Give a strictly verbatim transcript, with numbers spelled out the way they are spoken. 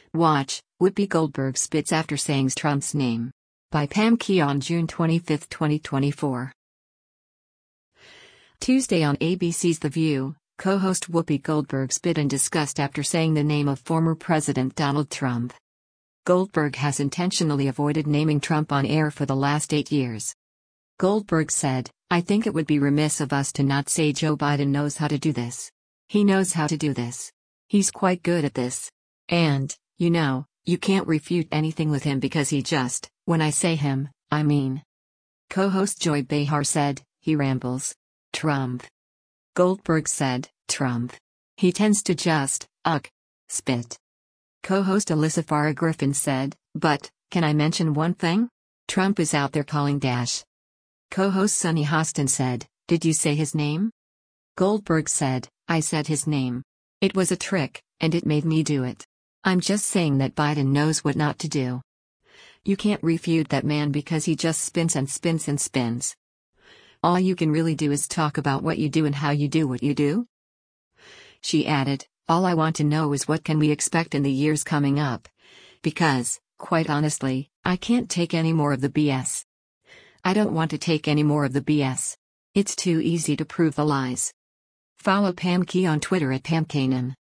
Watch, Whoopi Goldberg spits after saying Trump's name. By Pam Key on June twenty-fifth, twenty twenty-four. Tuesday on A B C's The View, co-host Whoopi Goldberg spit in disgust after saying the name of former President Donald Trump. Goldberg has intentionally avoided naming Trump on air for the last eight years. Goldberg said, "I think it would be remiss of us to not say Joe Biden knows how to do this. He knows how to do this. He's quite good at this. And, you know, you can't refute anything with him because he just, when I say him, I mean." Co-host Joy Behar said, "He rambles. Trump." Goldberg said, "Trump. He tends to just, ugh, spit." Co-host Alyssa Farah Griffin said, "But, can I mention one thing? Trump is out there calling Dash." Co-host Sunny Hostin said, "Did you say his name?" Goldberg said, "I said his name. It was a trick, and it made me do it. I'm just saying that Biden knows what not to do. You can't refute that man because he just spins and spins and spins. All you can really do is talk about what you do and how you do what you do." She added, "All I want to know is what can we expect in the years coming up? Because, quite honestly, I can't take any more of the B S. I don't want to take any more of the B S. It's too easy to prove the lies." Follow Pam Key on Twitter at Pam Kanan.